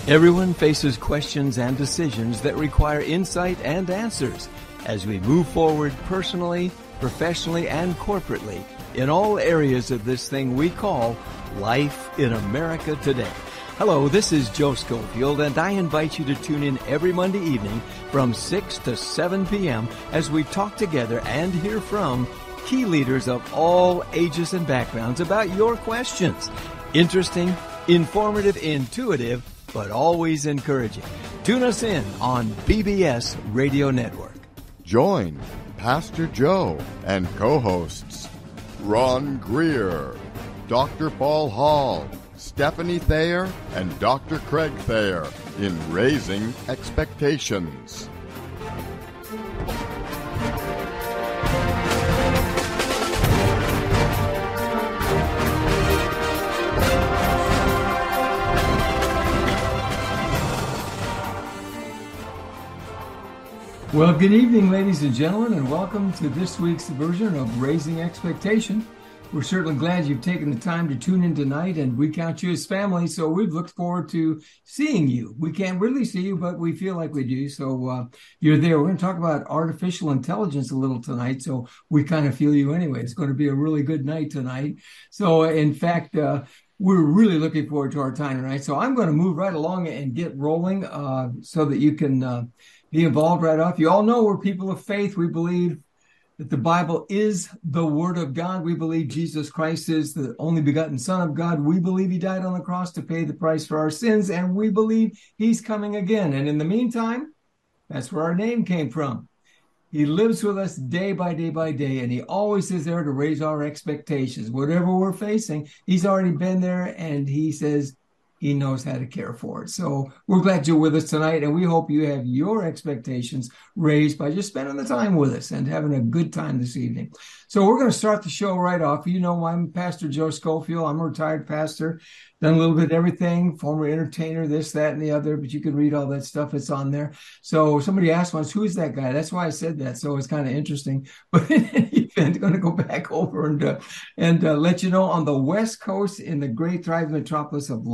Everyone faces questions and decisions that require insight and answers as we move forward personally, professionally, and corporately in all areas of this thing we call life in America today. Hello, this is Joe Schofield, and I invite you to tune in every Monday evening from 6 to 7 p.m. as we talk together and hear from key leaders of all ages and backgrounds about your questions. Interesting, informative, intuitive, but always encouraging. Tune us in on BBS Radio Network. Join Pastor Joe and co-hosts Ron Greer, Dr. Paul Hall, Stephanie Thayer, and Dr. Craig Thayer in Raising Expectations. Well, good evening, ladies and gentlemen, and welcome to this week's version of Raising Expectation. We're certainly glad you've taken the time to tune in tonight, and we count you as family, so we've looked forward to seeing you. We can't really see you, but we feel like we do, so you're there. We're going to talk about artificial intelligence a little tonight, so we kind of feel you anyway. It's going to be a really good night tonight. So, in fact, we're really looking forward to our time tonight. So I'm going to move right along and get rolling so that you can be involved right off. You all know we're people of faith. We believe that the Bible is the Word of God. We believe Jesus Christ is the only begotten Son of God. We believe He died on the cross to pay the price for our sins, and we believe He's coming again. And in the meantime, that's where our name came from. He lives with us day by day by day, and He always is there to raise our expectations. Whatever we're facing, He's already been there, and He says He knows how to care for it. So we're glad you're with us tonight, and we hope you have your expectations raised by just spending the time with us and having a good time this evening. So we're going to start the show right off. You know, I'm Pastor Joe Schofield. I'm a retired pastor, done a little bit of everything, former entertainer, this, that, and the other, but you can read all that stuff. It's on there. So somebody asked once, who's that guy? That's why I said that. So it's kind of interesting. But in any event, I'm going to go back over and let you know on the West Coast in the great thriving metropolis of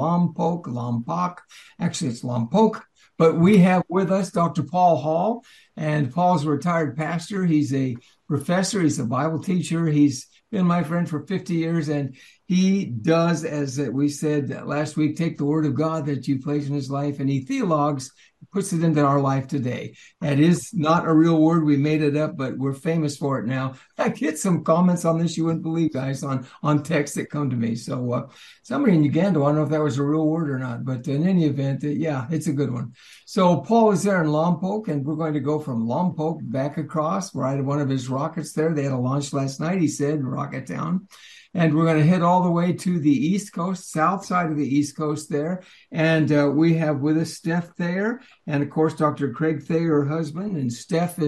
Lompoc. Actually, it's Lompoc. But we have with us Dr. Paul Hall, and Paul's a retired pastor. He's a professor. He's a Bible teacher. He's been my friend for 50 years, and he does, as we said last week, take the Word of God that you place in his life, and he theologues, puts it into our life today. That is not a real word. We made it up, but we're famous for it now. I get some comments on this you wouldn't believe, guys, on texts that come to me. So somebody in Uganda, I don't know if that was a real word or not, but in any event, yeah, it's a good one. So Paul is there in Lompoc, and we're going to go from Lompoc back across. We're at one of his rockets there. They had a launch last night, he said, Rocket Town. And we're going to head all the way to the East Coast, south side of the East Coast there. And we have with us Steph Thayer and, of course, Dr. Craig Thayer, her husband. And Steph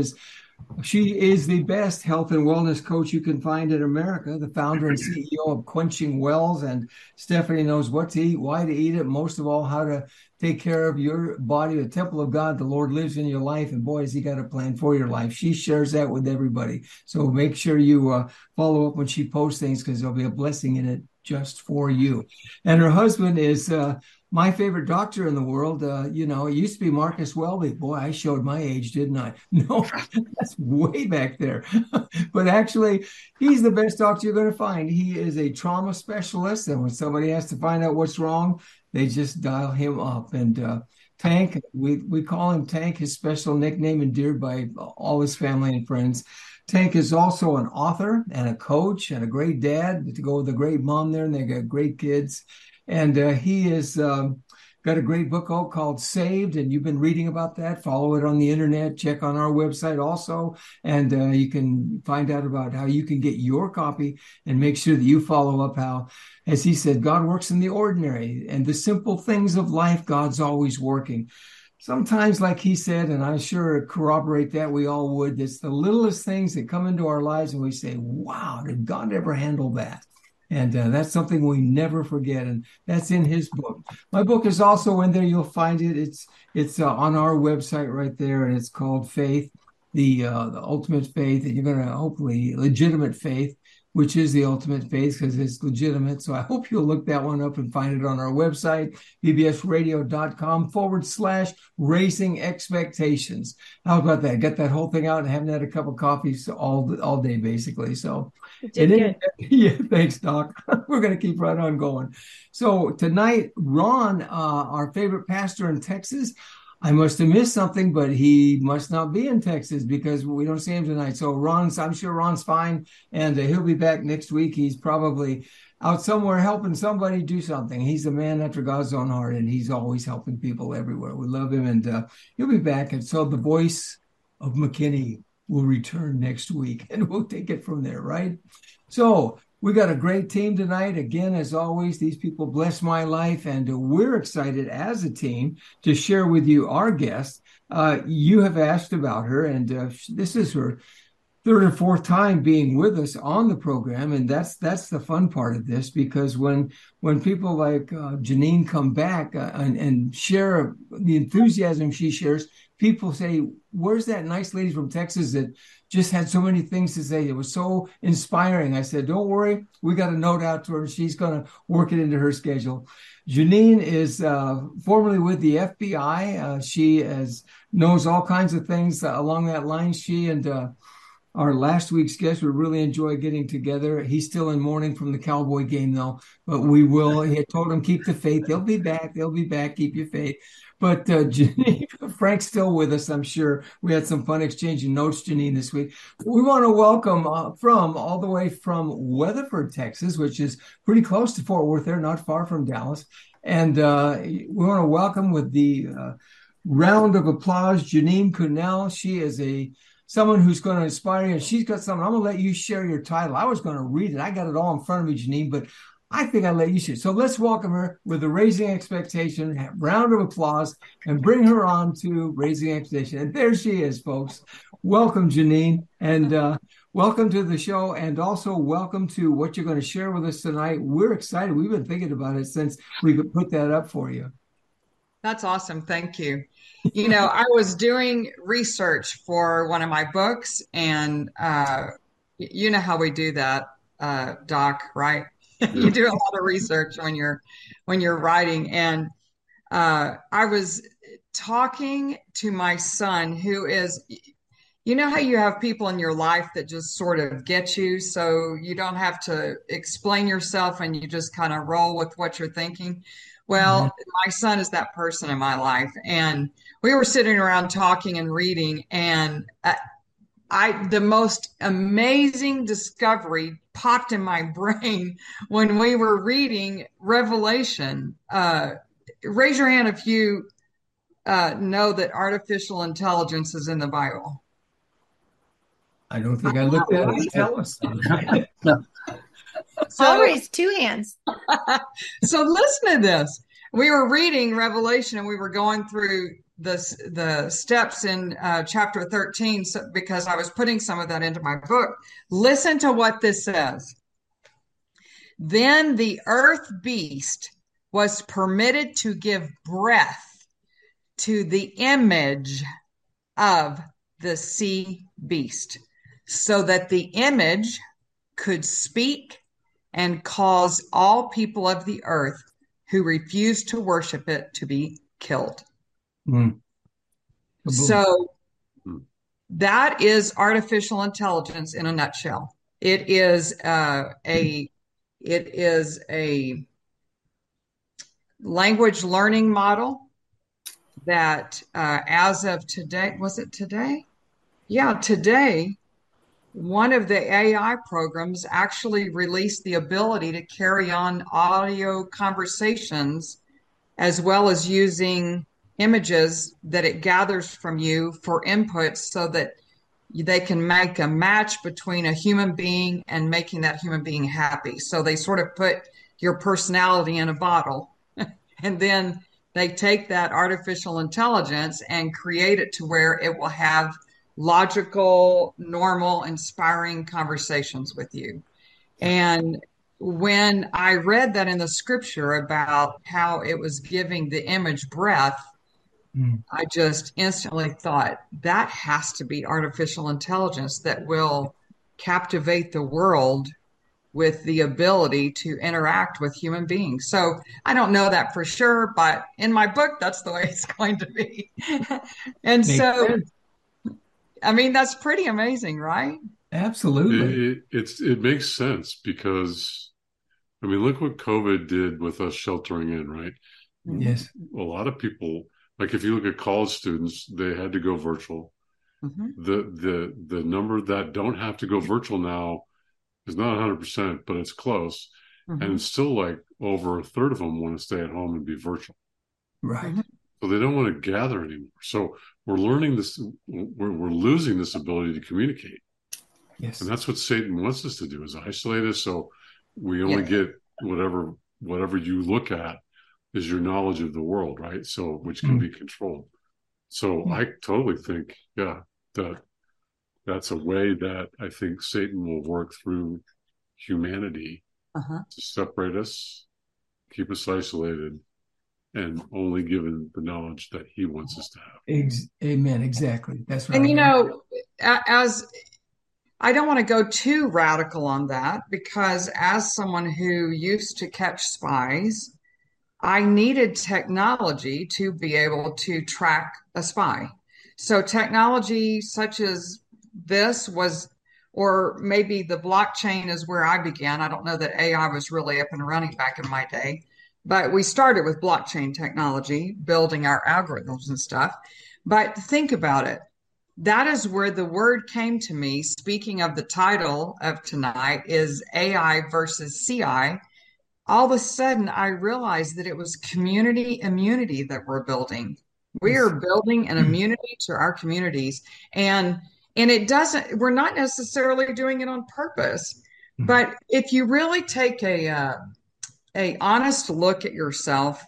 she is the best health and wellness coach you can find in America, the founder and CEO of Quenching Wells. And Stephanie knows what to eat, why to eat it, most of all, how to take care of your body, the temple of God. The Lord lives in your life, and boy, has He got a plan for your life. She shares that with everybody. So make sure you follow up when she posts things, because there'll be a blessing in it just for you. And her husband is my favorite doctor in the world. It used to be Marcus Welby. Boy, I showed my age, didn't I? No, that's way back there. But actually, he's the best doctor you're going to find. He is a trauma specialist, and when somebody has to find out what's wrong, they just dial him up. And Tank, we call him Tank, his special nickname endeared by all his family and friends. Tank is also an author and a coach and a great dad to go with a great mom there, and they got great kids. And he is got a great book out called Saved, and you've been reading about that. Follow it on the internet. Check on our website also, and you can find out about how you can get your copy and make sure that you follow up how, as he said, God works in the ordinary and the simple things of life. God's always working. Sometimes, like he said, and I'm sure corroborate that, we all would, it's the littlest things that come into our lives and we say, wow, did God ever handle that? And that's something we never forget, and that's in his book. My book is also in there. You'll find it. It's on our website right there, and it's called Faith, the ultimate faith, and you're going to hopefully legitimate faith. which is the ultimate faith because it's legitimate. So I hope you'll look that one up and find it on our website, bbsradio.com/raising expectations. How about that? Get that whole thing out and haven't had a cup of coffee all day, basically. So, yeah, thanks, Doc. We're going to keep right on going. So tonight, Ron, our favorite pastor in Texas, I must have missed something, but he must not be in Texas because we don't see him tonight. So I'm sure Ron's fine, and he'll be back next week. He's probably out somewhere helping somebody do something. He's a man after God's own heart, and he's always helping people everywhere. We love him, and he'll be back. And so the voice of McKinney will return next week, and we'll take it from there, right? So we got a great team tonight. Again, as always, these people bless my life, and we're excited as a team to share with you our guest. You have asked about her, and this is her third or fourth time being with us on the program, and that's the fun part of this, because when people like Janine come back and share the enthusiasm she shares, people say, "Where's that nice lady from Texas that just had so many things to say? It was so inspiring." I said, "Don't worry, we got a note out to her. She's going to work it into her schedule." Janine is formerly with the FBI. She knows all kinds of things along that line. She and our last week's guest, we really enjoy getting together. He's still in mourning from the Cowboy game, though, but we will. He had told him, keep the faith. They'll be back. They'll be back. Keep your faith. But Janine, Frank's still with us, I'm sure. We had some fun exchanging notes, Janine, this week. We want to welcome all the way from Weatherford, Texas, which is pretty close to Fort Worth there, not far from Dallas. And we want to welcome with the round of applause, Janine Kuhnel. She is someone who's going to inspire you, and she's got something. I'm going to let you share your title. I was going to read it. I got it all in front of me, Janine, but I think I'll let you share. So let's welcome her with a Raising Expectation, round of applause, and bring her on to Raising Expectation. And there she is, folks. Welcome, Janine, and welcome to the show, and also welcome to what you're going to share with us tonight. We're excited. We've been thinking about it since we could put that up for you. That's awesome. Thank you. You know, I was doing research for one of my books, and you know how we do that, Doc, right? You do a lot of research when you're writing. And I was talking to my son, who is, you know how you have people in your life that just sort of get you, so you don't have to explain yourself and you just kind of roll with what you're thinking. Well, my son is that person in my life. And we were sitting around talking and reading, and the most amazing discovery popped in my brain when we were reading Revelation. Raise your hand if you know that artificial intelligence is in the Bible. I don't think I looked at it. Tell us. So, I'll raise two hands. So listen to this. We were reading Revelation, and we were going through the steps in chapter 13 because I was putting some of that into my book. Listen to what this says. Then the earth beast was permitted to give breath to the image of the sea beast, so that the image could speak and cause all people of the earth who refuse to worship it to be killed. So that is artificial intelligence in a nutshell. It is a language learning model that as of today, was it today? Yeah, today, one of the AI programs actually released the ability to carry on audio conversations as well as using images that it gathers from you for inputs, so that they can make a match between a human being and making that human being happy. So they sort of put your personality in a bottle, and then they take that artificial intelligence and create it to where it will have logical, normal, inspiring conversations with you. And when I read that in the scripture about how it was giving the image breath, I just instantly thought that has to be artificial intelligence that will captivate the world with the ability to interact with human beings. So I don't know that for sure, but in my book, that's the way it's going to be. And Makes so, sense. I mean, that's pretty amazing, right? Absolutely. It makes sense because, I mean, look what COVID did with us sheltering in, right? Yes. A lot of people, like if you look at college students, they had to go virtual. Mm-hmm. The number that don't have to go virtual now is not 100%, but it's close. Mm-hmm. And it's still like over a third of them want to stay at home and be virtual. Right. So they don't want to gather anymore. So we're learning this, we're losing this ability to communicate. Yes. And that's what Satan wants us to do, is isolate us. So we only get whatever you look at is your knowledge of the world, right? So, which can be controlled. So I totally think, that's a way that I think Satan will work through humanity to separate us, keep us isolated, and only given the knowledge that he wants us to have. Amen. Exactly. That's right. And as I don't want to go too radical on that, because as someone who used to catch spies, I needed technology to be able to track a spy. So technology such as this was, or maybe the blockchain is where I began. I don't know that AI was really up and running back in my day, but we started with blockchain technology, building our algorithms and stuff. But think about it. That is where the word came to me. Speaking of the title of tonight is AI versus CI. All of a sudden, I realized that it was community immunity that we're building. We are building an immunity to our communities. And it doesn't, we're not necessarily doing it on purpose. But if you really take a honest look at yourself,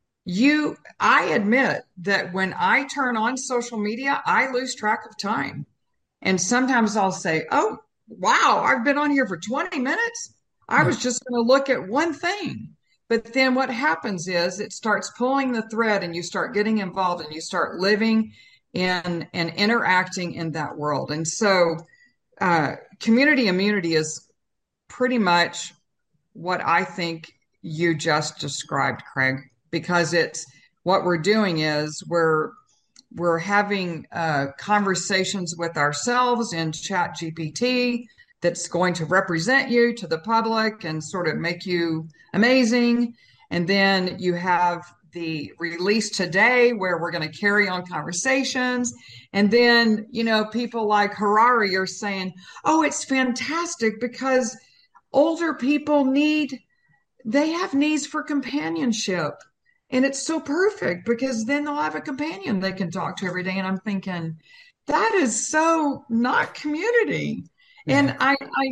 I admit that when I turn on social media, I lose track of time. And sometimes I'll say, oh, wow, I've been on here for 20 minutes. I was just going to look at one thing. But then what happens is it starts pulling the thread and you start getting involved and you start living in and interacting in that world. And so community immunity is pretty much what I think you just described, Craig, because it's what we're doing is we're having conversations with ourselves in Chat GPT that's going to represent you to the public and sort of make you amazing. And then you have the release today where we're going to carry on conversations. And then, people like Harari are saying, oh, it's fantastic because older people they have needs for companionship. And it's so perfect because then they'll have a companion they can talk to every day. And I'm thinking, that is so not community. And I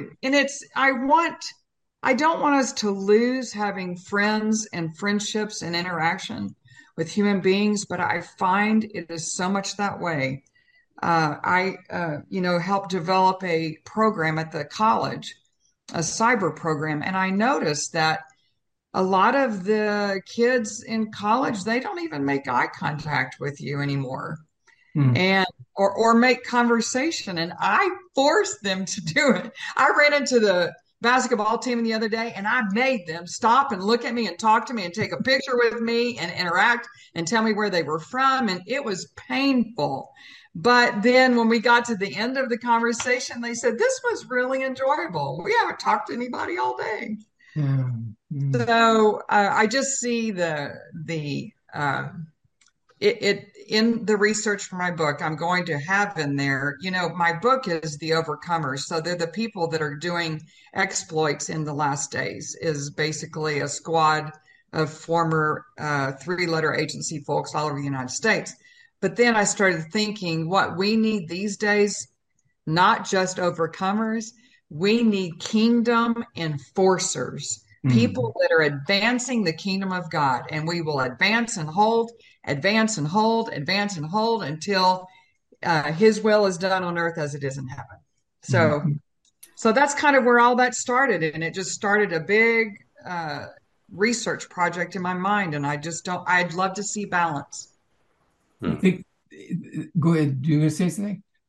don't want us to lose having friends and friendships and interaction with human beings, but I find it is so much that way. I helped develop a program at the college, a cyber program, and I noticed that a lot of the kids in college, they don't even make eye contact with you anymore. And or make conversation. And I forced them to do it. I ran into the basketball team the other day and I made them stop and look at me and talk to me and take a picture with me and interact and tell me where they were from. And it was painful. But then when we got to the end of the conversation, they said, this was really enjoyable. We haven't talked to anybody all day. So I just see it in the research for my book, I'm going to have in there, my book is The Overcomers. So they're the people that are doing exploits in the last days, is basically a squad of former 3-letter agency folks all over the United States. But then I started thinking what we need these days, not just overcomers, we need kingdom enforcers. People that are advancing the kingdom of God, and we will advance and hold, advance and hold, advance and hold until his will is done on earth as it is in heaven. So that's kind of where all that started. And it just started a big research project in my mind. And I'd love to see balance. I think, go ahead. Do you want to say something?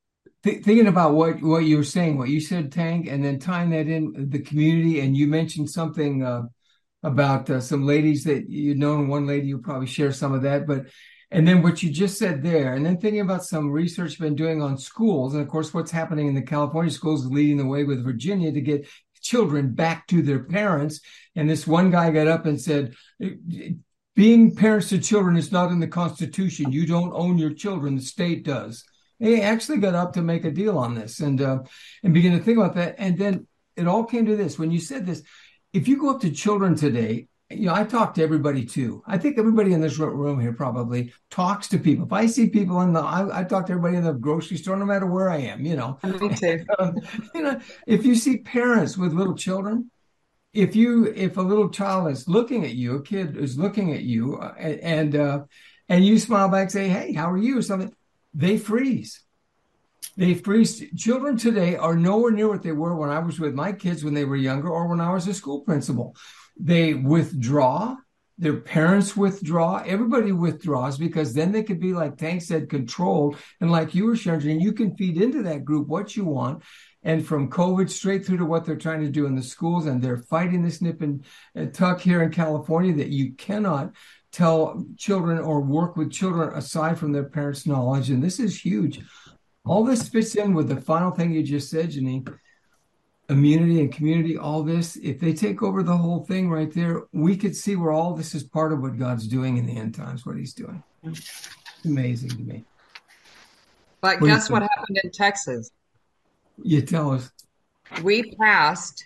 thinking about what you were saying, what you said, Tank, and then tying that in the community, and you mentioned something about some ladies that you know, and one lady, you'll probably share some of that, but and then what you just said there, and then thinking about some research you've been doing on schools, and of course what's happening in the California schools is leading the way with Virginia to get children back to their parents. And this one guy got up and said, being parents to children is not in the Constitution. You don't own your children, the state does. And he actually got up to make a deal on this and begin to think about that. And then it all came to this. When you said this, if you go up to children today, you know, I talk to everybody too. I think everybody in this room here probably talks to people. If I see people I talk to everybody in the grocery store, no matter where I am, you know. Me too. You know, if you see parents with little children, if a little child is looking at you, a kid is looking at you, and you smile back, say, "Hey, how are you?" or something, they freeze. They freeze. Children today are nowhere near what they were when I was with my kids when they were younger, or when I was a school principal. They withdraw. Their parents withdraw. Everybody withdraws because then they could be, like Tank said, controlled. And like you were sharing, and you can feed into that group what you want. And from COVID straight through to what they're trying to do in the schools. And they're fighting this nip and tuck here in California that you cannot tell children or work with children aside from their parents' knowledge. And this is huge. All this fits in with the final thing you just said, Janine. Immunity and community, all this, if they take over the whole thing right there, we could see where all this is part of what God's doing in the end times, what he's doing. It's amazing to me. But guess what happened in Texas? You tell us. We passed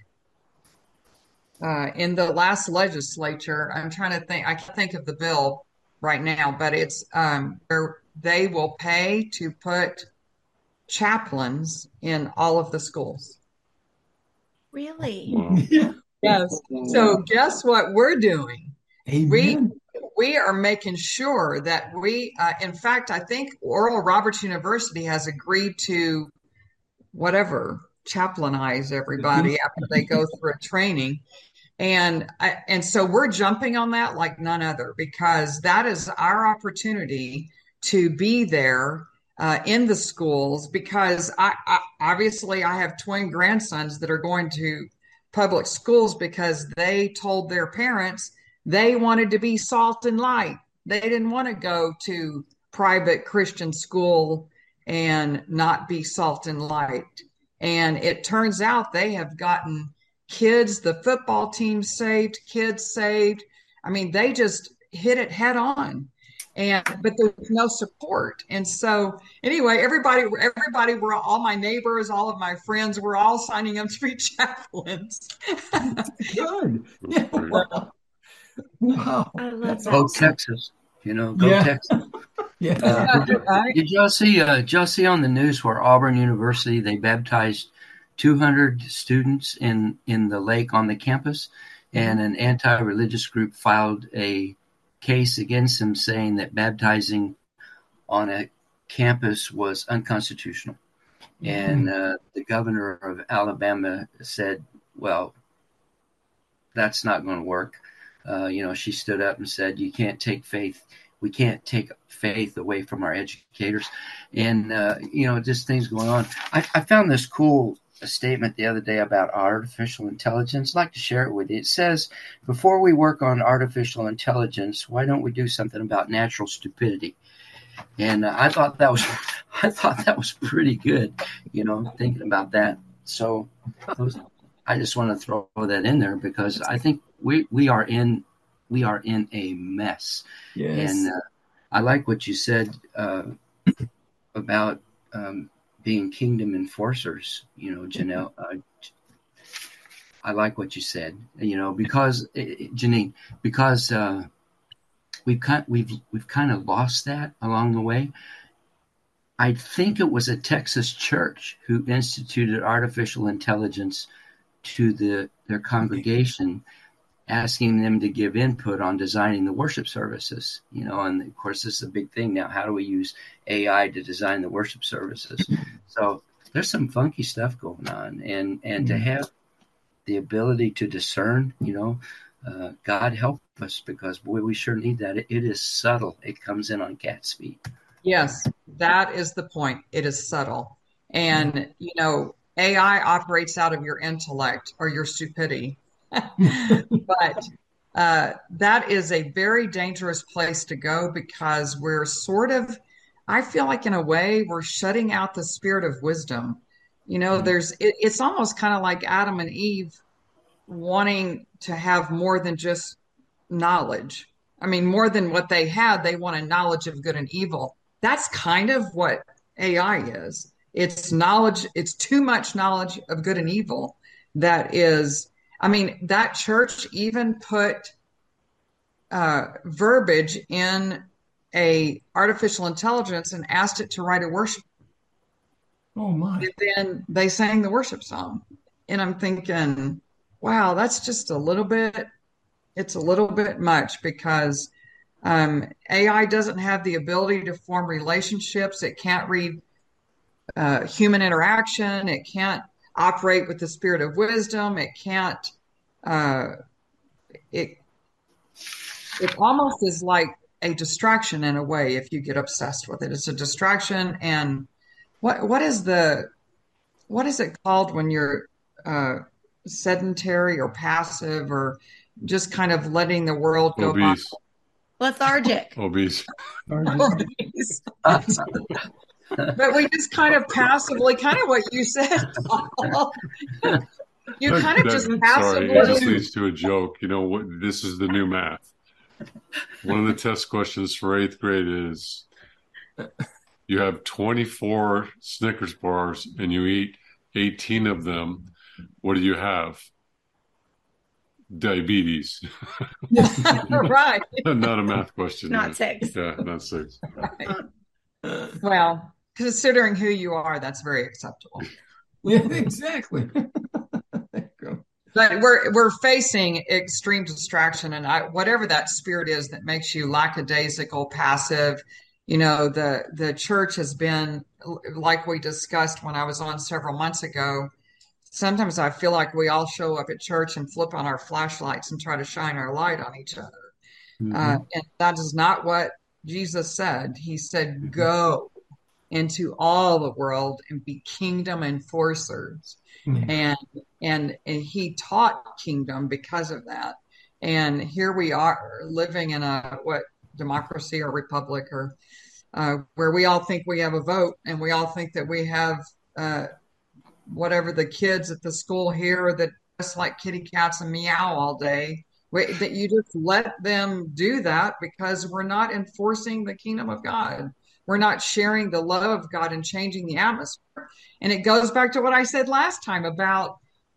in the last legislature, I'm trying to think, I can't think of the bill right now, but it's they will pay to put chaplains in all of the schools. Really? Yeah. Yes. So guess what we're doing? Amen. We are making sure that we, in fact, I think Oral Roberts University has agreed to chaplainize everybody after they go through a training. And so we're jumping on that like none other, because that is our opportunity to be there in the schools, because I obviously I have twin grandsons that are going to public schools because they told their parents they wanted to be salt and light. They didn't want to go to private Christian school and not be salt and light. And it turns out they have gotten kids, the football team saved, kids saved. I mean, they just hit it head on. But there's no support. And so anyway, everybody, we're all my neighbors, all of my friends, we're all signing up to be chaplains. Good. Yeah. Wow. I love that. Go Texas. Go Texas. Yeah. Did y'all see on the news where Auburn University, they baptized 200 students in the lake on the campus, and an anti-religious group filed a case against them saying that baptizing on a campus was unconstitutional. And the governor of Alabama said, well, that's not going to work. She stood up and said, we can't take faith away from our educators. And, just things going on. I found this cool statement the other day about artificial intelligence. I'd like to share it with you. It says, before we work on artificial intelligence, why don't we do something about natural stupidity? And I thought that was pretty good, thinking about that. So I just want to throw that in there because I think we are in a mess. Yes. And I like what you said about being kingdom enforcers, Janelle. I like what you said, because Janine, because we've kind of lost that along the way. I think it was a Texas church who instituted artificial intelligence to their congregation, asking them to give input on designing the worship services, and of course this is a big thing now. How do we use AI to design the worship services? So there's some funky stuff going on, and to have the ability to discern, God help us, because boy, we sure need that. It is subtle. It comes in on cat's feet. Yes, that is the point. It is subtle. And, AI operates out of your intellect or your stupidity. But that is a very dangerous place to go because we're I feel like in a way, we're shutting out the spirit of wisdom. It's almost kind of like Adam and Eve wanting to have more than just knowledge. I mean, more than what they had, they want a knowledge of good and evil. That's kind of what AI is. It's knowledge, it's too much knowledge of good and evil that church even put verbiage in a artificial intelligence and asked it to write a worship. Oh my. And then they sang the worship song. And I'm thinking, wow, that's just it's a little bit much because AI doesn't have the ability to form relationships. It can't read human interaction. It can't operate with the spirit of wisdom. It can't, it almost is like a distraction in a way if you get obsessed with it. It's a distraction. And what is it called when you're sedentary or passive or just kind of letting the world go by? Lethargic. Obese. But we just kind of passively, kind of what you said, Paul. You kind of just passively. Sorry, it just leads to a joke. This is the new math. One of the test questions for 8th grade is you have 24 Snickers bars and you eat 18 of them. What do you have? Diabetes. Right. Not a math question. Not 6. Yeah, not 6. Right. Well, considering who you are, that's very acceptable. Yeah, exactly. But we're facing extreme distraction, and whatever that spirit is that makes you lackadaisical, passive. The church has been, like we discussed when I was on several months ago. Sometimes I feel like we all show up at church and flip on our flashlights and try to shine our light on each other. Mm-hmm. And that is not what Jesus said. He said, go into all the world and be kingdom enforcers. Mm-hmm. And he taught kingdom because of that. And here we are living in democracy or republic or where we all think we have a vote and we all think that we have whatever the kids at the school here that just like kitty cats and meow all day, that you just let them do that because we're not enforcing the kingdom of God. We're not sharing the love of God and changing the atmosphere. And it goes back to what I said last time about,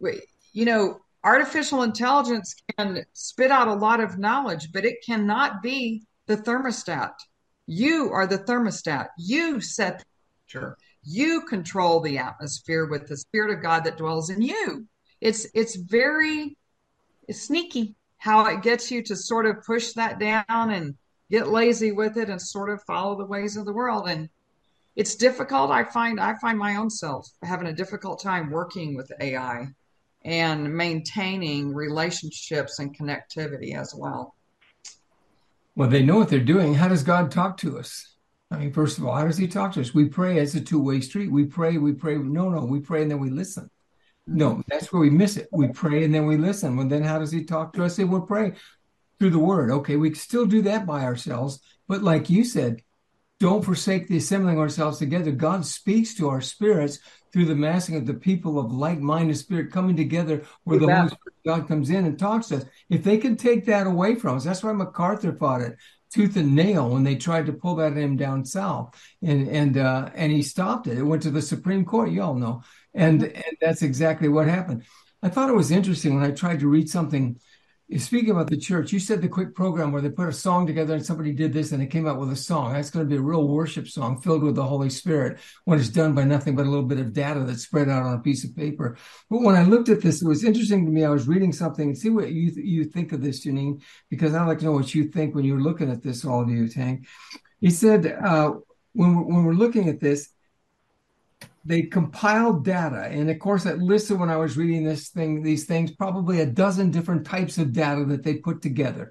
artificial intelligence can spit out a lot of knowledge, but it cannot be the thermostat. You are the thermostat. You set the temperature. You control the atmosphere with the Spirit of God that dwells in you. It's very sneaky how it gets you to sort of push that down and get lazy with it and sort of follow the ways of the world. And it's difficult. I find my own self having a difficult time working with AI and maintaining relationships and connectivity as well. Well, they know what they're doing. How does God talk to us? I mean, first of all, how does he talk to us? We pray as a two-way street. We pray. No, we pray and then we listen. No, that's where we miss it. We pray and then we listen. Well, then how does he talk to us? We'll pray through the word. Okay, we can still do that by ourselves. But like you said, don't forsake the assembling ourselves together. God speaks to our spirits through the massing of the people of like-minded spirit coming together where the Holy Spirit of God comes in and talks to us. If they can take that away from us, that's why MacArthur fought it tooth and nail when they tried to pull that in down south, and he stopped it. It went to the Supreme Court, you all know, and that's exactly what happened. I thought it was interesting when I tried to read something. Speaking about the church, you said the quick program where they put a song together and somebody did this and it came out with a song. That's going to be a real worship song filled with the Holy Spirit when it's done by nothing but a little bit of data that's spread out on a piece of paper. But when I looked at this, it was interesting to me. I was reading something and see what you think of this, Janine, because I'd like to know what you think when you're looking at this, all of you, Tank. He said, when we're looking at this, they compiled data. And of course, I listed when I was reading these things, probably a dozen different types of data that they put together.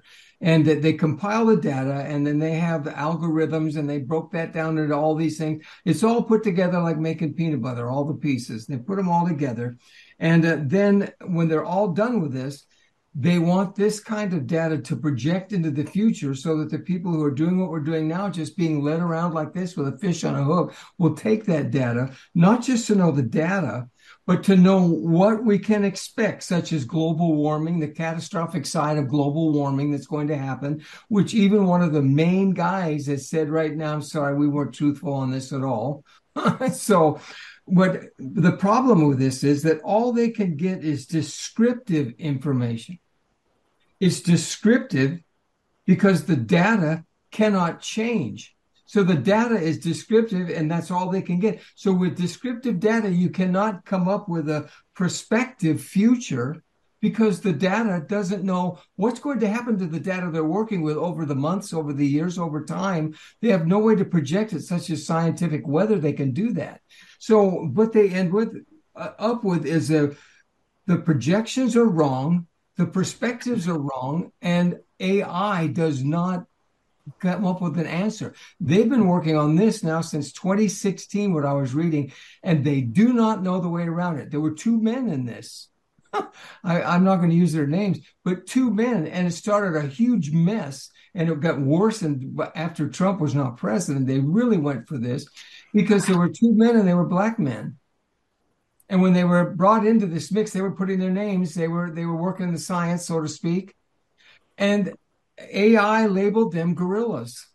And that they compile the data, and then they have the algorithms, and they broke that down into all these things. It's all put together like making peanut butter, all the pieces. They put them all together. And then when they're all done with this, they want this kind of data to project into the future so that the people who are doing what we're doing now, just being led around like this with a fish on a hook, will take that data, not just to know the data, but to know what we can expect, such as global warming, the catastrophic side of global warming that's going to happen, which even one of the main guys has said right now, I'm sorry, we weren't truthful on this at all. So, but the problem with this is that all they can get is descriptive information. It's descriptive because the data cannot change. So the data is descriptive, and that's all they can get. So with descriptive data, you cannot come up with a prospective future because the data doesn't know what's going to happen to the data they're working with over the months, over the years, over time. They have no way to project it, such as scientific weather. They can do that. So what they end up with is the projections are wrong, the perspectives are wrong, and AI does not come up with an answer. They've been working on this now since 2016, what I was reading, and they do not know the way around it. There were two men in this. I'm not going to use their names, but two men, and it started a huge mess, and it got worse. And after Trump was not president, they really went for this because there were two men, and they were black men. And when they were brought into this mix, they were putting their names. They were working in the science, so to speak, and AI labeled them gorillas.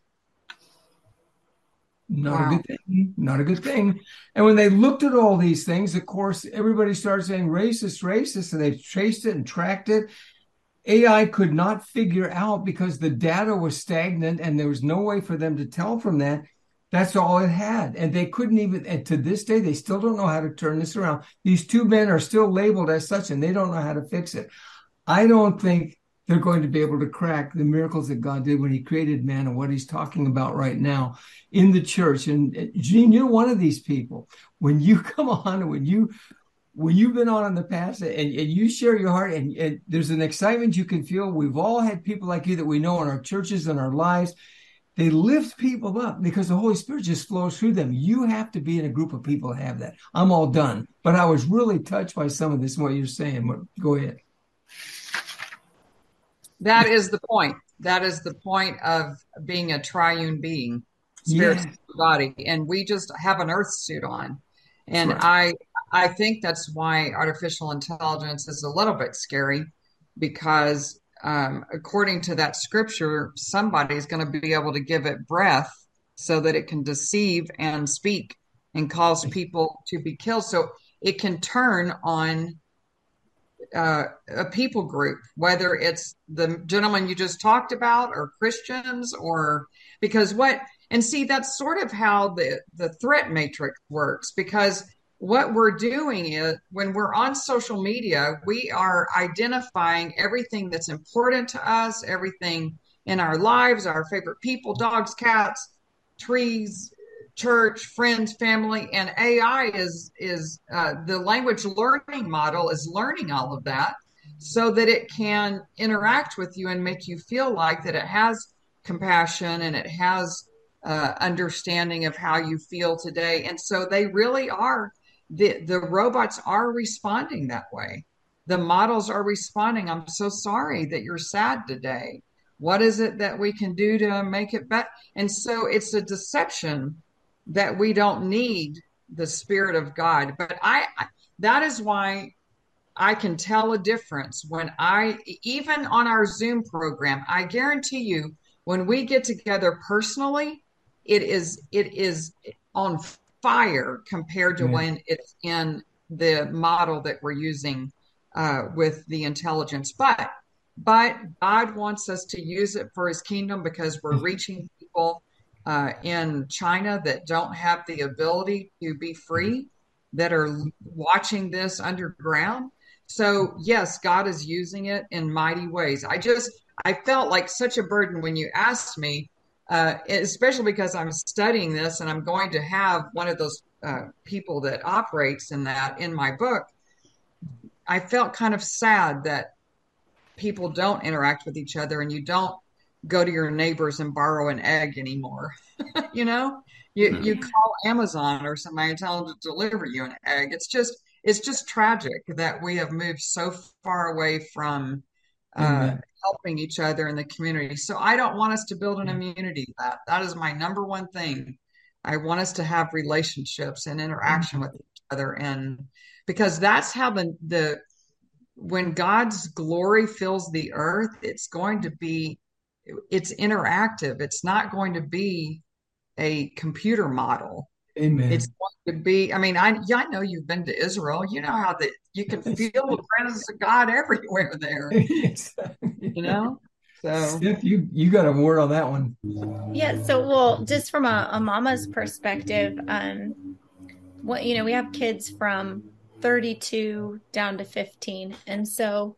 Not a good thing. Not a good thing. And when they looked at all these things, of course, everybody started saying racist, racist, and they traced it and tracked it. AI could not figure out because the data was stagnant and there was no way for them to tell from that. That's all it had. And they couldn't even, and to this day, they still don't know how to turn this around. These two men are still labeled as such, and they don't know how to fix it. I don't think they're going to be able to crack the miracles that God did when he created man and what he's talking about right now in the church. And Gene, you're one of these people. When you come on, when you've been on in the past and you share your heart and there's an excitement you can feel. We've all had people like you that we know in our churches and our lives. They lift people up because the Holy Spirit just flows through them. You have to be in a group of people that have that. I'm all done. But I was really touched by some of this, what you're saying. Go ahead. That is the point. That is the point of being a triune being, spirit, body. And we just have an earth suit on. And right. I think that's why artificial intelligence is a little bit scary because according to that scripture, somebody's going to be able to give it breath so that it can deceive and speak and cause people to be killed. So it can turn on a people group, whether it's the gentleman you just talked about or Christians or because that's sort of how the threat matrix works, because what we're doing is when we're on social media, we are identifying everything that's important to us, everything in our lives, our favorite people, dogs, cats, trees, church, friends, family, and AI is the language learning model is learning all of that so that it can interact with you and make you feel like that it has compassion and it has understanding of how you feel today. And so they really are, the robots are responding that way. The models are responding. I'm so sorry that you're sad today. What is it that we can do to make it better? And so it's a deception that we don't need the Spirit of God. But that is why I can tell a difference when even on our Zoom program, I guarantee you, when we get together personally, it is on fire compared to when it's in the model that we're using with the intelligence. But God wants us to use it for his kingdom because we're reaching people in China that don't have the ability to be free, that are watching this underground. So yes, God is using it in mighty ways. I felt like such a burden when you asked me, especially because I'm studying this and I'm going to have one of those people that operates in that in my book. I felt kind of sad that people don't interact with each other and you don't go to your neighbors and borrow an egg anymore. You know, you call Amazon or somebody and tell them to deliver you an egg. It's just tragic that we have moved so far away from helping each other in the community. So I don't want us to build an immunity to that. That is my number one thing. I want us to have relationships and interaction with each other, and because that's how the when God's glory fills the earth, it's interactive. It's not going to be a computer model. Amen. It's going to be, I know you've been to Israel. You know how you can feel the presence of God everywhere there. You know? So Steph, you got a word on that one. Yeah. So, well, just from a mama's perspective, we have kids from 32 down to 15. And so,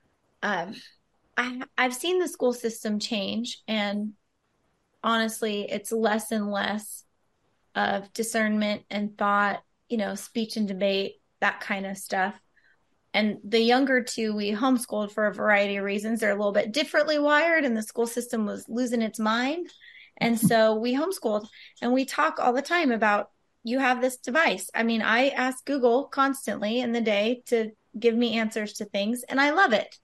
I've seen the school system change, and honestly, it's less and less of discernment and thought, speech and debate, that kind of stuff. And the younger two, we homeschooled for a variety of reasons. They're a little bit differently wired, and the school system was losing its mind. And so we homeschooled, and we talk all the time about, you have this device. I ask Google constantly in the day to give me answers to things, and I love it.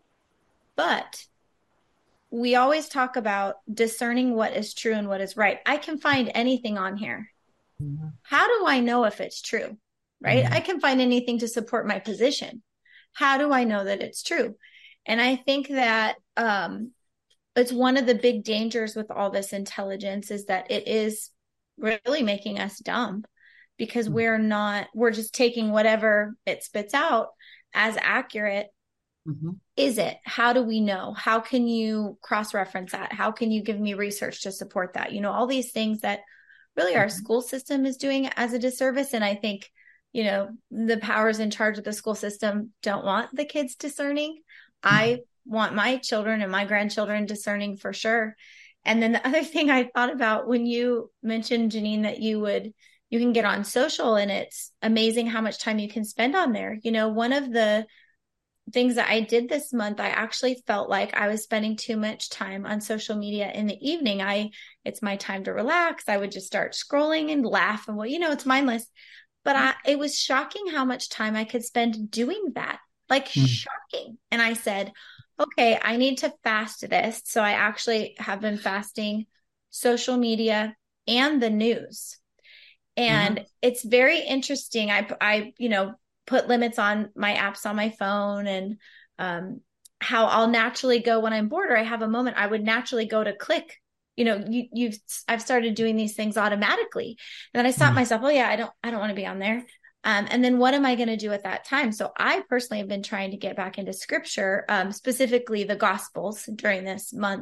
But we always talk about discerning what is true and what is right. I can find anything on here. Mm-hmm. How do I know if it's true? Right? Mm-hmm. I can find anything to support my position. How do I know that it's true? And I think that it's one of the big dangers with all this intelligence is that it is really making us dumb, because we're just taking whatever it spits out as accurate. Mm-hmm. Is it? How do we know? How can you cross-reference that? How can you give me research to support that? All these things that really our school system is doing as a disservice. And I think, the powers in charge of the school system don't want the kids discerning. Mm-hmm. I want my children and my grandchildren discerning for sure. And then the other thing I thought about when you mentioned, Janine, that you can get on social, and it's amazing how much time you can spend on there. One of the things that I did this month, I actually felt like I was spending too much time on social media in the evening. It's my time to relax. I would just start scrolling and laugh, and it's mindless. But it was shocking how much time I could spend doing that, shocking. And I said, okay, I need to fast this. So I actually have been fasting social media and the news. And it's very interesting. I put limits on my apps on my phone, and how I'll naturally go when I'm bored or I have a moment, I would naturally go to click. I've started doing these things automatically. And then I stopped myself. Oh yeah, I don't want to be on there. And then what am I going to do at that time? So I personally have been trying to get back into scripture, specifically the Gospels during this month.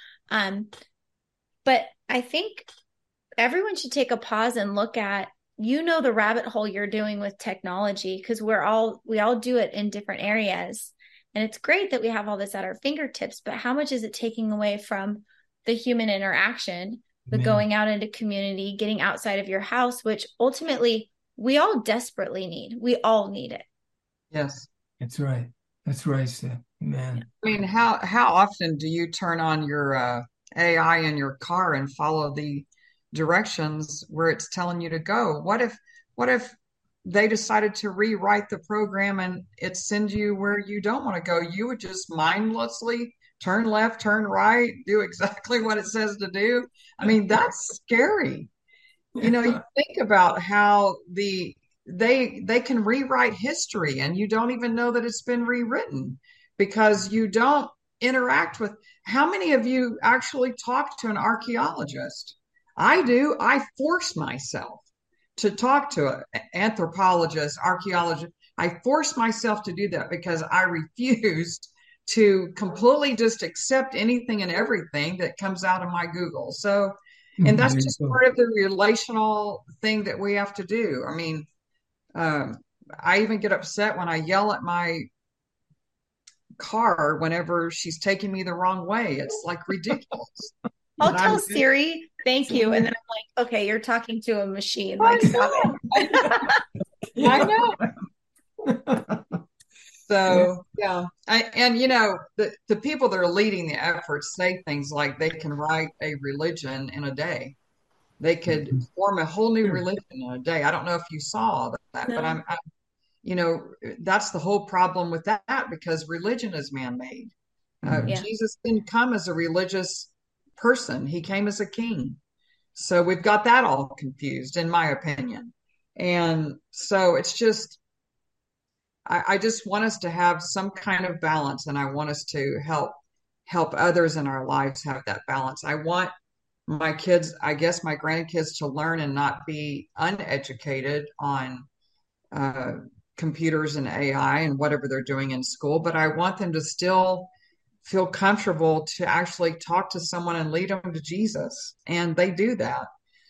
But I think everyone should take a pause and look at, the rabbit hole you're doing with technology, because we all do it in different areas. And it's great that we have all this at our fingertips, but how much is it taking away from the human interaction, the going out into community, getting outside of your house, which ultimately we all desperately need. We all need it. Yes. That's right. That's right, Steph. Man. How often do you turn on your AI in your car and follow the directions where it's telling you to go? What if they decided to rewrite the program and it sends you where you don't want to go? You would just mindlessly turn left, turn right, do exactly what it says to do. That's scary. You think about how they can rewrite history, and you don't even know that it's been rewritten because you don't interact with. How many of you actually talk to an archaeologist? I do. I force myself to talk to an anthropologist, archaeologist. I force myself to do that because I refused to completely just accept anything and everything that comes out of my Google. So, and that's just part of the relational thing that we have to do. I even get upset when I yell at my car whenever she's taking me the wrong way. It's ridiculous. I'll tell Siri, thank you. And then I'm like, okay, you're talking to a machine. Stop it. I know. So, yeah. And, the people that are leading the efforts say things like they can write a religion in a day. They could form a whole new religion in a day. I don't know if you saw that, but that's the whole problem with that, because religion is man-made. Jesus didn't come as a religious person. He came as a king. So we've got that all confused, in my opinion. And so it's just, I just want us to have some kind of balance, and I want us to help others in our lives have that balance. I want my kids, I guess my grandkids, to learn and not be uneducated on computers and AI and whatever they're doing in school, but I want them to still feel comfortable to actually talk to someone and lead them to Jesus. And they do that.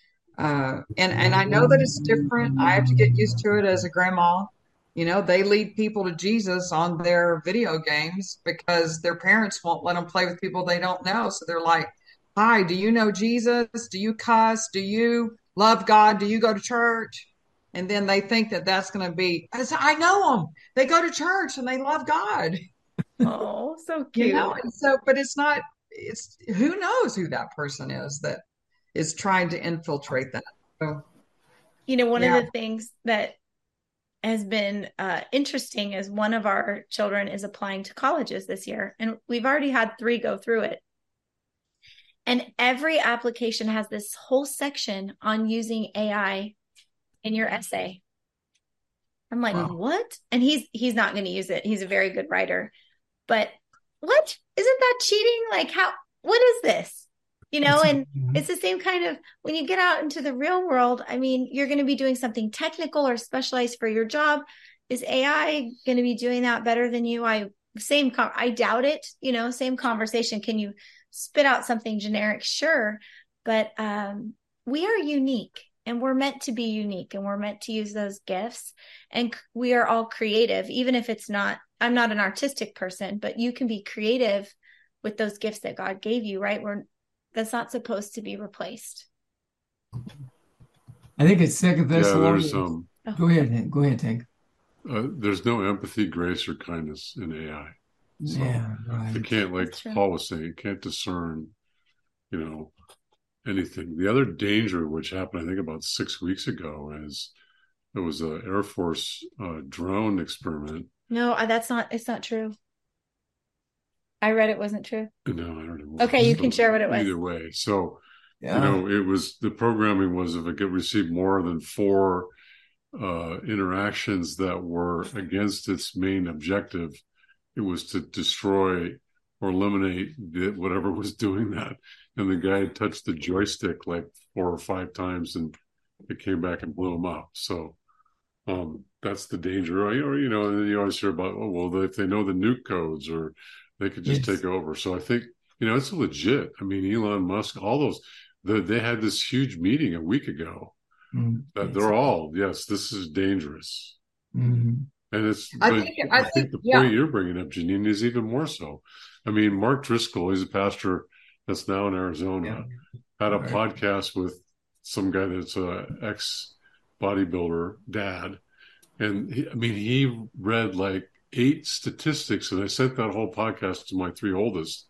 And I know that it's different. I have to get used to it as a grandma. They lead people to Jesus on their video games because their parents won't let them play with people they don't know. So they're like, hi, do you know Jesus? Do you cuss? Do you love God? Do you go to church? And then they think that that's going to be, I know them. They go to church and they love God. Oh, so cute. And so, but it's not, who knows who that person is that is trying to infiltrate that. So, one of the things that has been interesting is one of our children is applying to colleges this year, and we've already had 3 go through it. And every application has this whole section on using AI in your essay. I'm like, what? And he's not going to use it. He's a very good writer. But what? Isn't that cheating? Like, what is this? And it's the same kind of, when you get out into the real world, I mean, you're going to be doing something technical or specialized for your job. Is AI going to be doing that better than you? I doubt it, same conversation. Can you spit out something generic? Sure. But we are unique, and we're meant to be unique, and we're meant to use those gifts. And we are all creative, even if I'm not an artistic person, but you can be creative with those gifts that God gave you, right? That's not supposed to be replaced. I think it's Second Thessalonians. Go ahead, Tank. There's no empathy, grace, or kindness in AI. So right. It can't, like Paul was saying, it can't discern, anything. The other danger, which happened, I think, about 6 weeks ago, is there was an Air Force drone experiment. No, it's not true. I read it wasn't true. No, I don't know. Okay, you can share what it was. Either way. So, it was, the programming was, if it could receive more than 4 interactions that were against its main objective, it was to destroy or eliminate whatever was doing that. And the guy touched the joystick like 4 or 5 times, and it came back and blew him up. So that's the danger. Or, and then you always hear about, if they know the nuke codes, or they could just take over. So I think, it's legit. I mean, Elon Musk, all those, they had this huge meeting a week ago that they're all, this is dangerous. Mm-hmm. And I think the point you're bringing up, Janine, is even more so. I mean, Mark Driscoll, he's a pastor that's now in Arizona, had a podcast with some guy that's a ex-bodybuilder dad. And he read like 8 statistics, and I sent that whole podcast to my 3 oldest,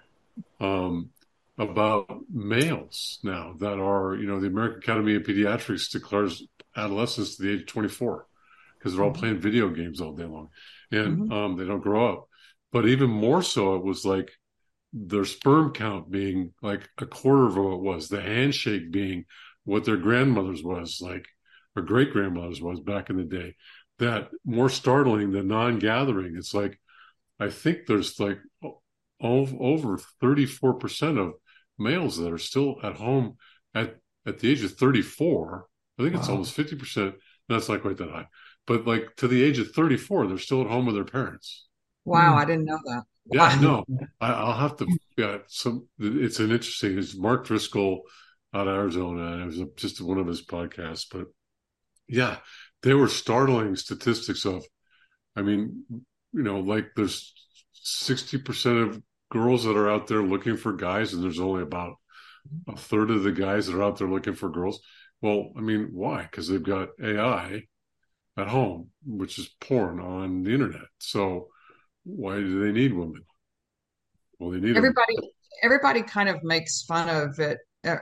about males now that are, the American Academy of Pediatrics declares adolescents to the age of 24 because they're all playing video games all day long, and they don't grow up. But even more so, it was like their sperm count being like a quarter of what it was, the handshake being what their grandmother's was, like, or great grandmother's was back in the day. That more startling than non-gathering. It's like, I think there's like over 34% of males that are still at home at the age of 34. I think it's almost 50%. That's not quite that high, but like to the age of 34, they're still at home with their parents. Wow, I didn't know that. Yeah, no, I'll have to. It's an interesting. It's Mark Driscoll out of Arizona, and it was just one of his podcasts. But yeah, they were startling statistics of, like there's 60% of girls that are out there looking for guys, and there's only about a third of the guys that are out there looking for girls. Well, why? Because they've got AI at home, which is porn on the internet. So why do they need women? Well, they need them. Everybody kind of makes fun of it.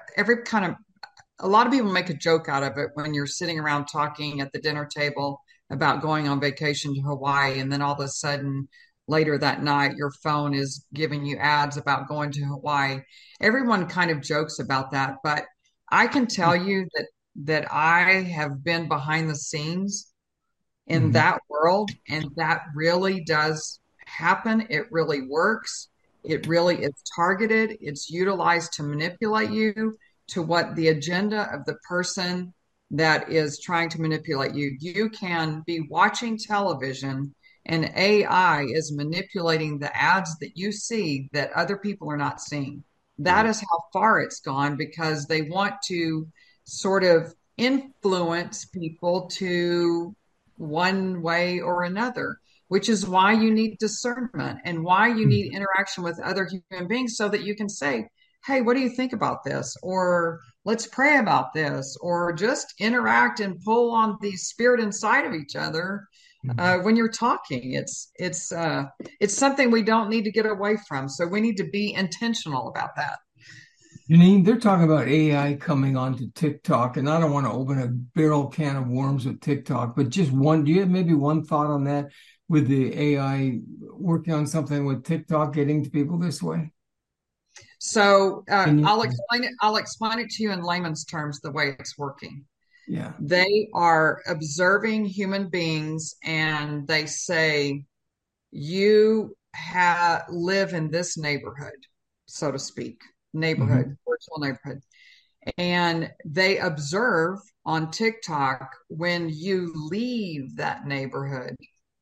A lot of people make a joke out of it when you're sitting around talking at the dinner table about going on vacation to Hawaii, and then all of a sudden later that night your phone is giving you ads about going to Hawaii. Everyone kind of jokes about that, but I can tell you that I have been behind the scenes in that world, and that really does happen. It really works. It really is targeted. It's utilized to manipulate you to what the agenda of the person that is trying to manipulate you. You can be watching television and AI is manipulating the ads that you see that other people are not seeing. That is how far it's gone, because they want to sort of influence people to one way or another, which is why you need discernment and why you need interaction with other human beings, so that you can say, hey, what do you think about this? Or let's pray about this, or just interact and pull on the spirit inside of each other when you're talking. It's something we don't need to get away from. So we need to be intentional about that. Janine, they're talking about AI coming onto TikTok, and I don't want to open a barrel can of worms with TikTok, but just one, do you have maybe one thought on that, with the AI working on something with TikTok getting to people this way? So I'll explain it to you in layman's terms, the way it's working. Yeah. They are observing human beings, and they say, you live in this neighborhood, so to speak, virtual neighborhood. And they observe on TikTok when you leave that neighborhood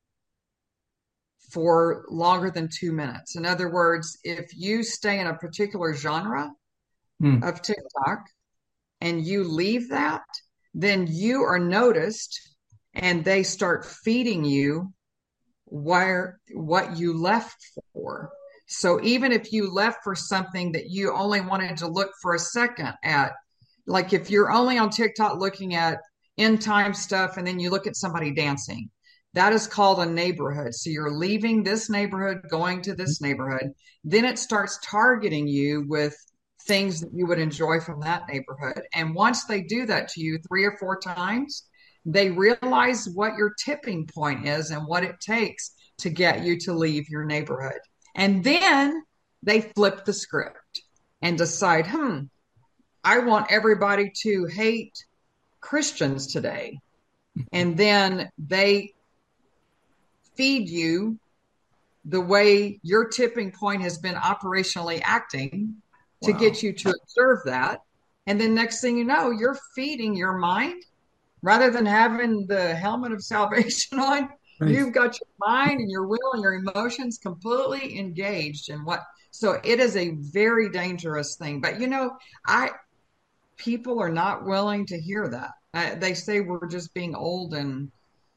for longer than 2 minutes. In other words, if you stay in a particular genre of TikTok and you leave that, then you are noticed, and they start feeding you what you left for. So even if you left for something that you only wanted to look for a second at, like if you're only on TikTok looking at end time stuff and then you look at somebody dancing, that is called a neighborhood. So you're leaving this neighborhood, going to this neighborhood. Then it starts targeting you with things that you would enjoy from that neighborhood. And once they do that to you 3 or 4 times, they realize what your tipping point is and what it takes to get you to leave your neighborhood. And then they flip the script and decide, I want everybody to hate Christians today. And then they feed you the way your tipping point has been operationally acting to get you to observe that. And then next thing you know, you're feeding your mind rather than having the helmet of salvation on. Right. You've got your mind and your will and your emotions completely engaged in what. So it is a very dangerous thing. But, people are not willing to hear that. They say we're just being old and,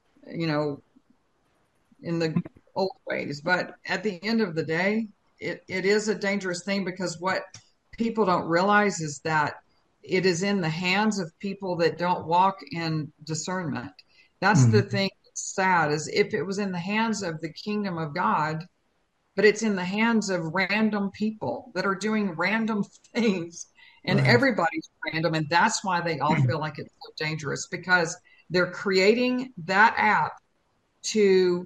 in the old ways. But at the end of the day, it is a dangerous thing, because what people don't realize is that it is in the hands of people that don't walk in discernment. That's the thing that's sad, is if it was in the hands of the kingdom of God, but it's in the hands of random people that are doing random things, and everybody's random. And that's why they all feel like it's so dangerous, because they're creating that app to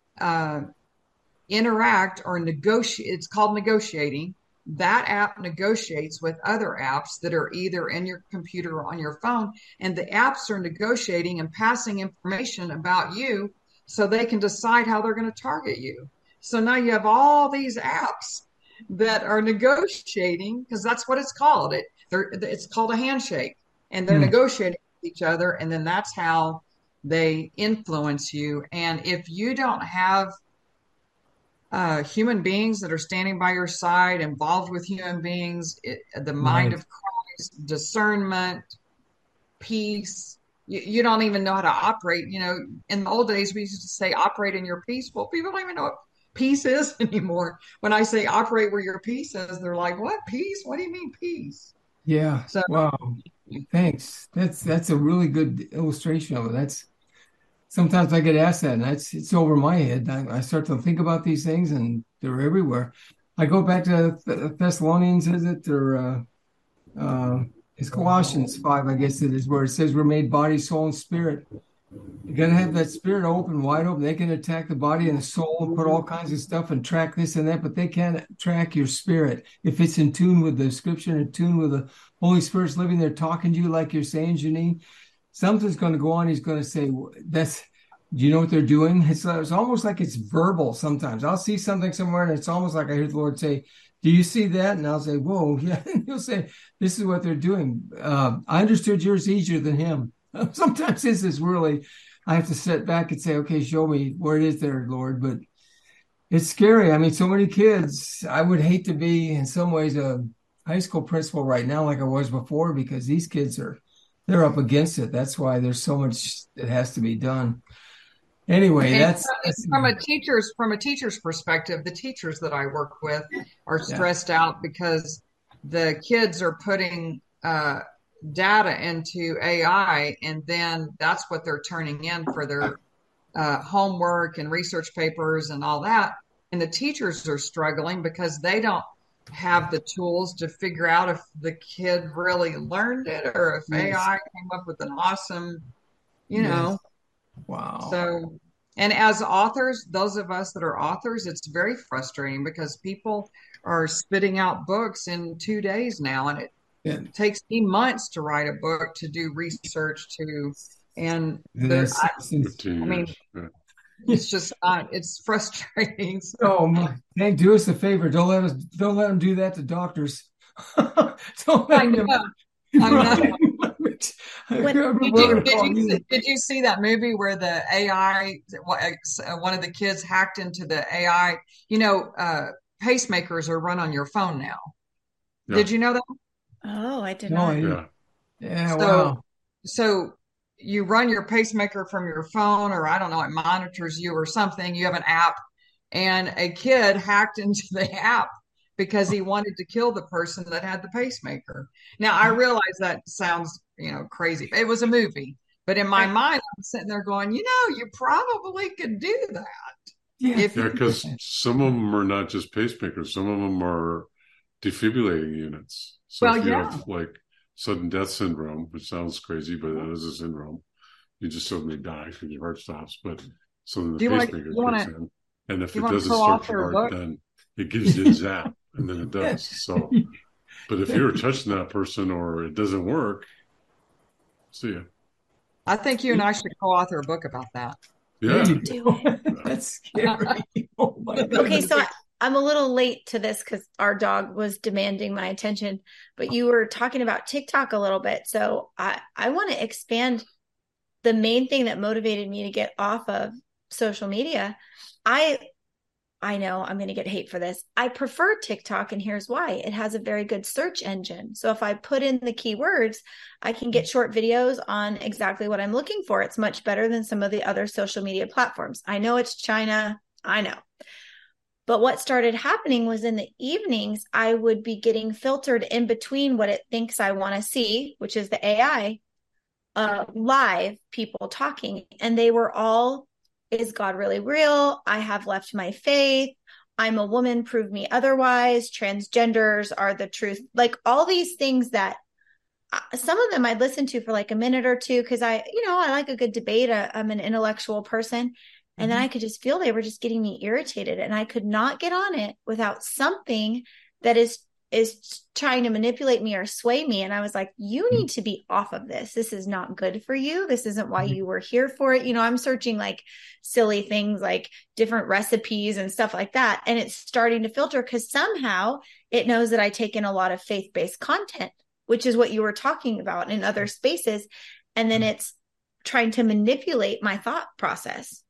interact or negotiate. It's called negotiating. That app negotiates with other apps that are either in your computer or on your phone, and the apps are negotiating and passing information about you so they can decide how they're going to target you. So now you have all these apps that are negotiating, because that's what it's called. It's called a handshake, and they're negotiating with each other, and then that's how they influence you. And if you don't have human beings that are standing by your side, involved with human beings, the mind of Christ, discernment, peace, you don't even know how to operate. In the old days, we used to say, operate in your peace. Well, people don't even know what peace is anymore. When I say operate where your peace is, they're like, what, peace? What do you mean peace? Yeah. So, wow. Thanks. That's a really good illustration of it. sometimes I get asked that, and it's over my head. I start to think about these things, and they're everywhere. I go back to Thessalonians, is it, or it's Colossians 5, I guess it is, where it says we're made body, soul, and spirit. You got to have that spirit open, wide open. They can attack the body and the soul and put all kinds of stuff and track this and that, but they can't track your spirit. If it's in tune with the scripture, in tune with the Holy Spirit's living there talking to you, like you're saying, Janine, something's going to go on. He's going to say, do you know what they're doing? It's almost like it's verbal sometimes. I'll see something somewhere, and it's almost like I hear the Lord say, do you see that? And I'll say, whoa, yeah. And he'll say, this is what they're doing. I understood yours easier than him. Sometimes this is really, I have to sit back and say, okay, show me where it is there, Lord. But it's scary. I mean, so many kids. I would hate to be in some ways a high school principal right now like I was before, because these kids they're up against it. That's why there's so much that has to be done. Anyway, that's from a teacher's perspective. The teachers that I work with are stressed out because the kids are putting data into AI, and then that's what they're turning in for their homework and research papers and all that. And the teachers are struggling because they don't have the tools to figure out if the kid really learned it or if AI came up with an awesome, Wow. So, and as authors, those of us that are authors, it's very frustrating because people are spitting out books in 2 days now, and it takes me months to write a book, to do research and it's just not, it's frustrating. So. Hey, do us a favor. Don't let them do that to doctors. Don't let them. Did you see that movie where the AI, one of the kids hacked into the AI? Pacemakers are run on your phone now. Yeah. Did you know that? Oh, I did not. Yeah. Wow. So you run your pacemaker from your phone, or I don't know, it monitors you or something. You have an app, and a kid hacked into the app because he wanted to kill the person that had the pacemaker. Now, I realize that sounds, crazy. It was a movie, but in my mind, I'm sitting there going, you probably could do that. Yeah, because some of them are not just pacemakers. Some of them are defibrillating units. So if you have like sudden death syndrome, which sounds crazy, but that is a syndrome, you just suddenly die because your heart stops. But so then the pacemaker kicks in, and if it doesn't start your heart, then it gives you a zap, and then it does. So, but if you're touching that person or it doesn't work, see ya. I think you and I should co-author a book about that. Yeah, that's scary. Okay, so I'm a little late to this because our dog was demanding my attention, but you were talking about TikTok a little bit. So I want to expand the main thing that motivated me to get off of social media. I know I'm going to get hate for this. I prefer TikTok, and here's why. It has a very good search engine. So if I put in the keywords, I can get short videos on exactly what I'm looking for. It's much better than some of the other social media platforms. I know it's China. I know. But what started happening was in the evenings, I would be getting filtered in between what it thinks I want to see, which is the AI, live people talking. And they were all, is God really real? I have left my faith. I'm a woman, prove me otherwise. Transgenders are the truth. Like all these things that some of them I'd listen to for like a minute or two because I like a good debate. I'm an intellectual person. And then I could just feel they were just getting me irritated, and I could not get on it without something that is trying to manipulate me or sway me. And I was like, you need to be off of this. This is not good for you. This isn't why you were here for it. I'm searching like silly things like different recipes and stuff like that. And it's starting to filter because somehow it knows that I take in a lot of faith-based content, which is what you were talking about in other spaces. And then it's trying to manipulate my thought process.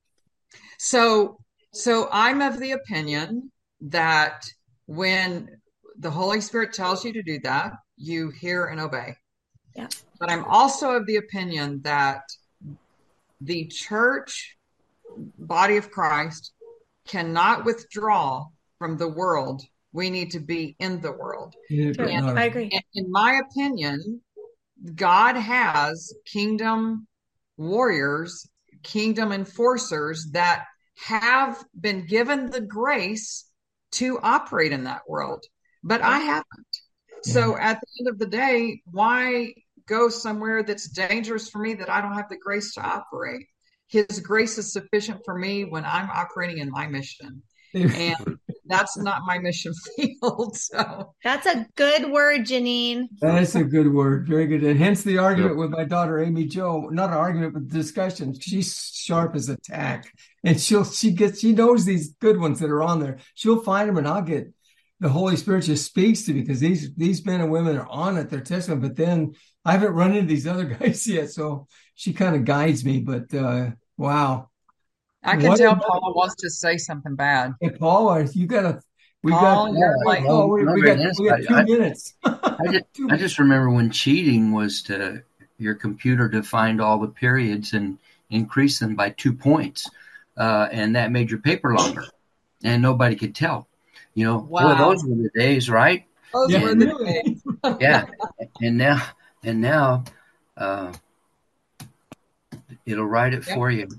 So I'm of the opinion that when the Holy Spirit tells you to do that, you hear and obey. Yeah. But I'm also of the opinion that the church body of Christ cannot withdraw from the world. We need to be in the world. I agree. And in my opinion, God has kingdom warriors kingdom enforcers that have been given the grace to operate in that world, but I haven't. So at the end of the day, why go somewhere that's dangerous for me that I don't have the grace to operate? His grace is sufficient for me when I'm operating in my mission. And that's not my mission field. So that's a good word, Janine. That's a good word. Very good. And hence the argument with my daughter, Amy Jo, not an argument, but discussion. She's sharp as a tack, and she knows these good ones that are on there. She'll find them, and I'll get the Holy Spirit just speaks to me, because these men and women are on it, their testimony, but then I haven't run into these other guys yet. So she kind of guides me, but wow. I can tell Paula wants to say something bad. Hey, Paula, we got 2 minutes. I just remember when cheating was to your computer to find all the periods and increase them by 2 points. And that made your paper longer, and nobody could tell. Boy, those were the days, right? Those were the days. Yeah. And now it'll write it for you.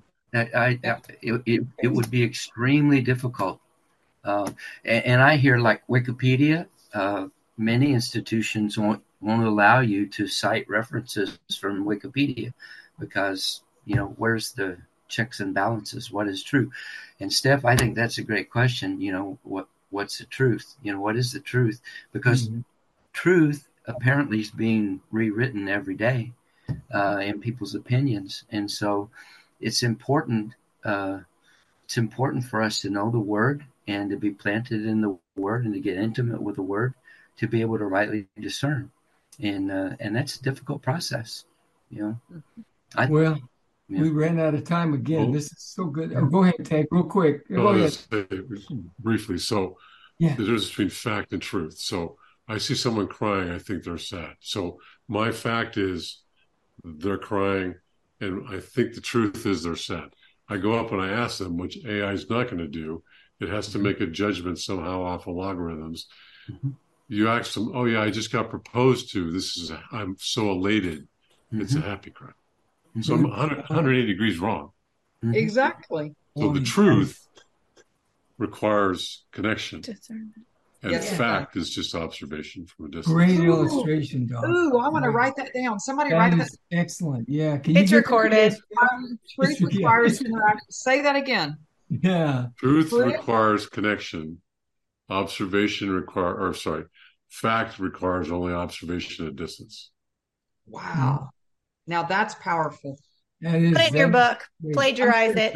It would be extremely difficult. And I hear, like Wikipedia, many institutions won't allow you to cite references from Wikipedia because, where's the checks and balances? What is true? And Steph, I think that's a great question. What's the truth? What is the truth? Because truth apparently is being rewritten every day in people's opinions. And so it's important. It's important for us to know the Word and to be planted in the Word and to get intimate with the Word to be able to rightly discern. And that's a difficult process. We ran out of time again. This is so good. Go ahead, Ted, real quick. Go ahead. Briefly. So the difference between fact and truth. So I see someone crying, I think they're sad. So my fact is they're crying, and I think the truth is they're sad. I go up and I ask them, which AI is not going to do. It has to make a judgment somehow off of logarithms. You ask them, oh yeah, I just got proposed to. I'm so elated. It's a happy cry. So I'm 180 degrees wrong. Exactly. So the truth requires connection. And fact is just observation from a distance. Great illustration, Doc. Ooh, I want to write that down. Somebody write that. Excellent. Yeah. It's recorded. Truth requires interaction. Say that again. Yeah. Truth requires connection. Fact requires only observation at distance. Wow. Now that's powerful. Put it in your book. Plagiarize it.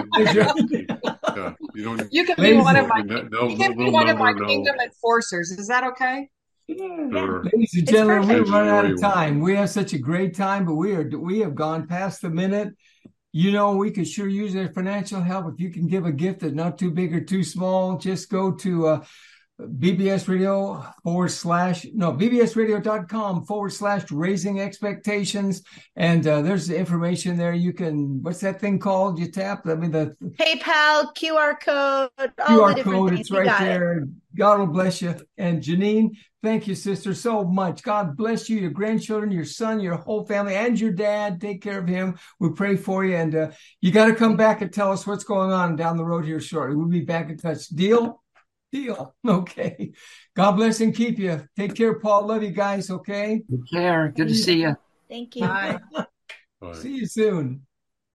You can be one of my kingdom enforcers. Is that okay? Sure. Ladies and gentlemen, we're running out of time. We have such a great time, but we have gone past the minute. We could sure use their financial help. If you can give a gift that's not too big or too small, just go to bbsradio.com/raising expectations. And there's the information there. You can, what's that thing called? You tap, the PayPal, QR code, QR code. It's right there. God will bless you. And Janine, thank you, sister, so much. God bless you, your grandchildren, your son, your whole family, and your dad. Take care of him. We pray for you. And you got to come back and tell us what's going on down the road here shortly. We'll be back in touch. Deal? Okay. God bless and keep you. Take care, Paul. Love you guys. Okay. Take care. Good to see you. Thank you. Bye. See you soon.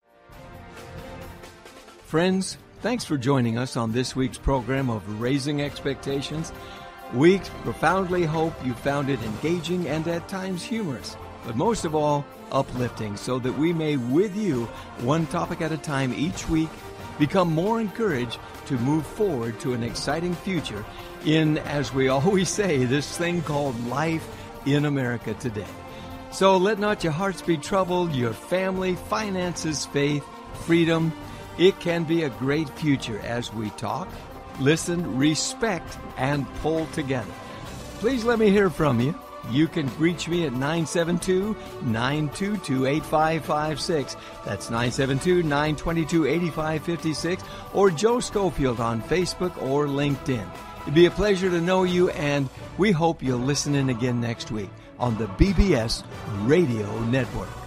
Friends, thanks for joining us on this week's program of Raising Expectations. We profoundly hope you found it engaging and at times humorous, but most of all, uplifting, so that we may, with you, one topic at a time each week, become more encouraged to move forward to an exciting future in, as we always say, this thing called life in America today. So let not your hearts be troubled, your family, finances, faith, freedom. It can be a great future as we talk, listen, respect, and pull together. Please let me hear from you. You can reach me at 972-922-8556. That's 972-922-8556. Or Joe Schofield on Facebook or LinkedIn. It'd be a pleasure to know you, and we hope you'll listen in again next week on the BBS Radio Network.